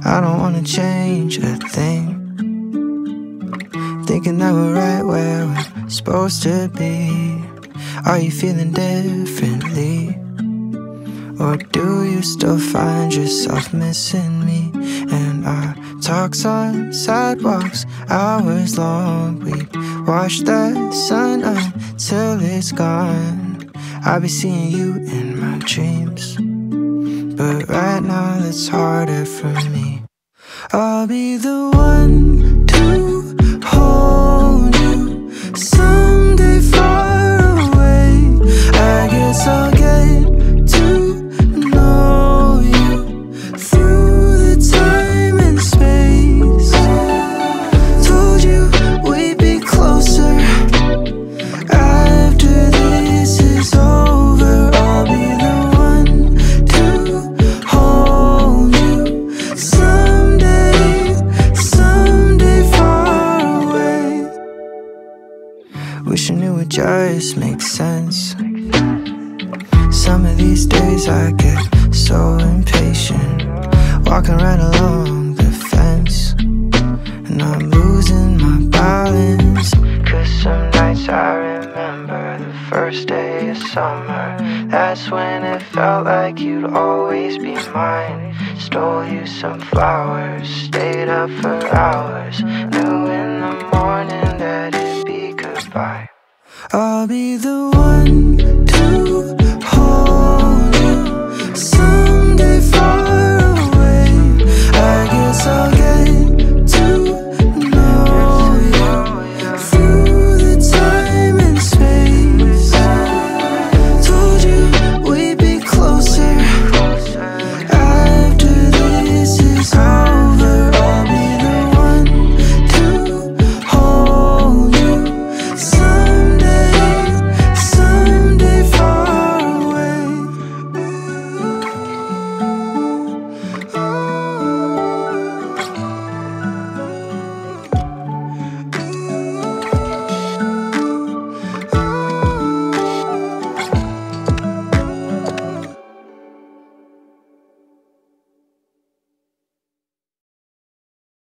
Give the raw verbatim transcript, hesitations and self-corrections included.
I don't wanna change a thing. Thinking that we're right where we're supposed to be. Are you feeling differently? Or do you still find yourself missing me? And our talks on sidewalks, hours long. We watch the sun until it's gone. I'll be seeing you in my dreams, but right now it's harder for me. I'll be the one to hold you someday far away. I guess I'll get to know you through the time and space. Told you we'd be closer after this is over. I'll be the one to hold you someday, someday far away. Wishing it would just make sense. Some of these days I get so impatient, walking right along the fence, and I'm losing my balance. Cause some nights I remember the first day of summer. That's when it felt like you'd always be mine. Stole you some flowers, stayed up for hours, knew in the morning that it'd be goodbye. I'll be the one to